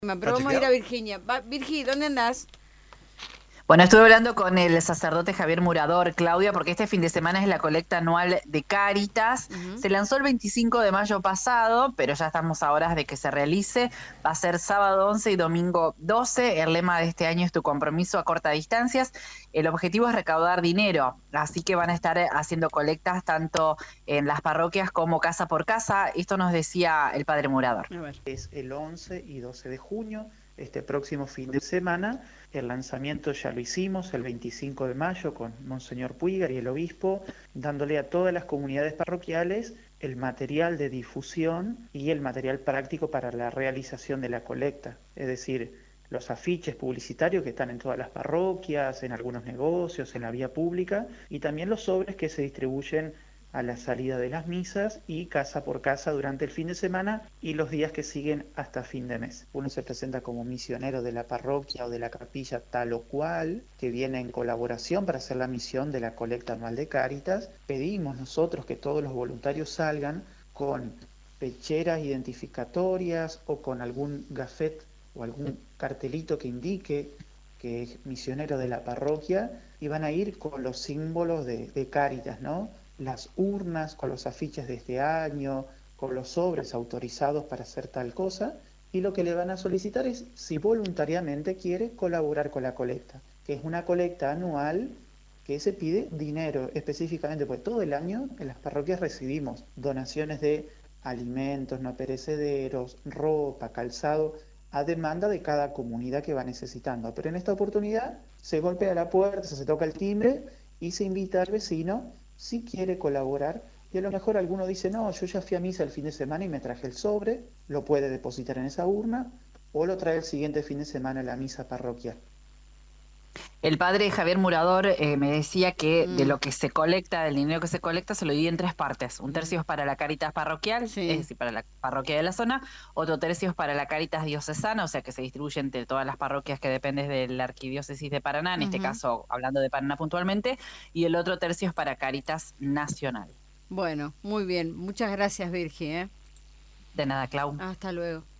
Pero vamos a ir a Virginia. Virgi, ¿dónde andás? Bueno, estuve hablando con el sacerdote Javier Murador, Claudia, porque este fin de semana es la colecta anual de Cáritas. Ujú. Se lanzó el 25 de mayo pasado, pero ya estamos a horas de que se realice. Va a ser sábado 11 y domingo 12. El lema de este año es tu compromiso a corta distancias. El objetivo es recaudar dinero, así que van a estar haciendo colectas tanto en las parroquias como casa por casa. Esto nos decía el padre Murador. A ver. Es el 11 y 12 de junio, este próximo fin de semana. El lanzamiento ya lo hicimos el 25 de mayo con Monseñor Puígar y el obispo, dándole a todas las comunidades parroquiales el material de difusión y el material práctico para la realización de la colecta. Es decir, los afiches publicitarios que están en todas las parroquias, en algunos negocios, en la vía pública, y también los sobres que se distribuyen a la salida de las misas y casa por casa durante el fin de semana y los días que siguen hasta fin de mes. Uno se presenta como misionero de la parroquia o de la capilla tal o cual, que viene en colaboración para hacer la misión de la colecta anual de Cáritas. Pedimos nosotros que todos los voluntarios salgan con pecheras identificatorias o con algún gafet o algún cartelito que indique que es misionero de la parroquia, y van a ir con los símbolos de Cáritas, ¿no? Las urnas con los afiches de este año, con los sobres autorizados para hacer tal cosa, y lo que le van a solicitar es si voluntariamente quiere colaborar con la colecta, que es una colecta anual que se pide dinero específicamente, porque todo el año en las parroquias recibimos donaciones de alimentos no perecederos, ropa, calzado, a demanda de cada comunidad que va necesitando. Pero en esta oportunidad se golpea la puerta, se toca el timbre y se invita al vecino si quiere colaborar. Y a lo mejor alguno dice, no, yo ya fui a misa el fin de semana y me traje el sobre, lo puede depositar en esa urna o lo trae el siguiente fin de semana a la misa parroquial. El padre Javier Murador me decía que de Mm, lo que se colecta, del dinero que se colecta, se lo divide en tres partes. Un mm. tercio es para la Cáritas parroquial, es Sí. decir, para la parroquia de la zona. Otro tercio es para la Cáritas diocesana, o sea, que se distribuye entre todas las parroquias que dependen de la arquidiócesis de Paraná, en este Ujú. caso hablando de Paraná puntualmente. Y el otro tercio es para Cáritas nacional. Bueno, muy bien. Muchas gracias, Virgi, ¿eh? De nada, Clau. Hasta luego.